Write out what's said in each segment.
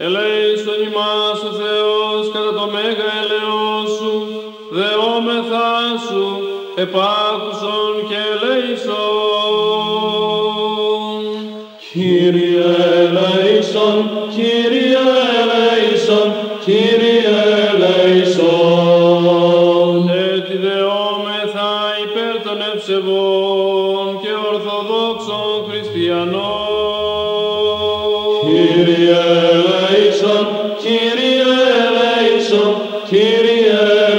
Ελέησον ημάς ο Θεός κατά το μέγα ελεός σου, δεόμεθά σου, επάκουσον και ελέησον. Κύριε ελέησον, Κύριε ελέησον, Κύριε ελέησον. Έτσι δεόμεθα υπέρ των ευσεβών και ορθοδόξων χριστιανών. Κύριε ελέησον, Κύριε ελέησον, Κύριε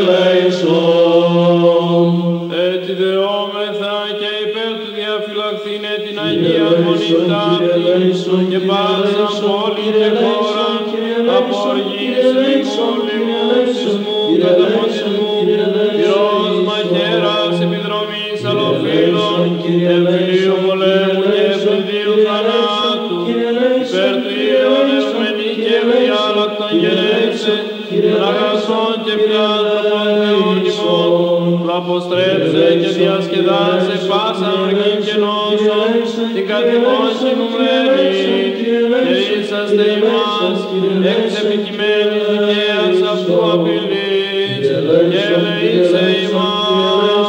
ελέησον. Έτσι δεόμεθα και υπέρ του διαφυλαχθήνε την Αγία Μονή ταύτη και πάσαν πόλη και χώραν από οργής, πόλεμου, σεισμού, καταποντισμού, πυρός, μαχαίρας, επιδρομής, αλλοφύλων, εμφυλίου πολέμου και ευνηδίου θανάτου, υπέρ του ιονευμένη και ευδιάλακτον γενέξε, αγαθών και πιάνθρωπων Θεών ημών, που αποστρέψε και διασκεδάσε πάσαν οργήν και νόσον, την κατημόσυνουμένη, και είσαστε ημάς, εξ επιτιμένης δικαίας αυτού απειλής, και ελεήσε ημάς,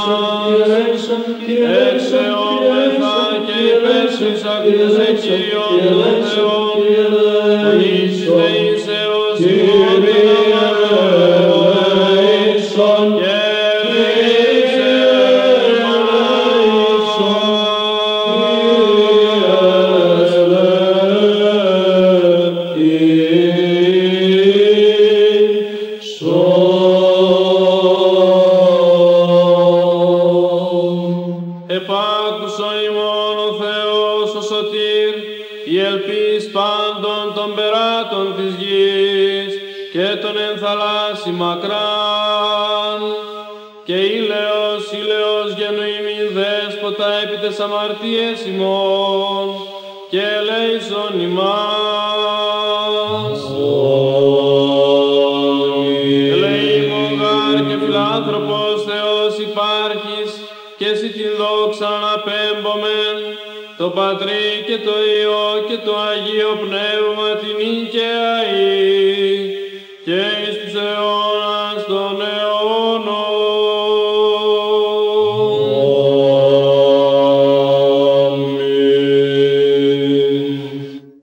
εξαιόμεθα και υπέρσους ακτήσε Κύριον τον Θεόν, που είστε είσαι ως ημών ελέησον, και ελεήσε επάκουσον ημών ο Θεός ο σωτήρ, η ελπίς πάντων των περάτων της γης και των εν θαλάσσι μακράν, και ήλαιος γεννοήμην δέσποτα επί τες αμαρτίες ημών, και ελέησον ημάς. Ελεήμον γάρ και φιλάνθρωπος Θεός υπάρχεις, και εσύ την δόξα απέμπομεν, το Πατρί και το Υιό και το Αγίο Πνεύμα την νικαία και εις τους αιώνας των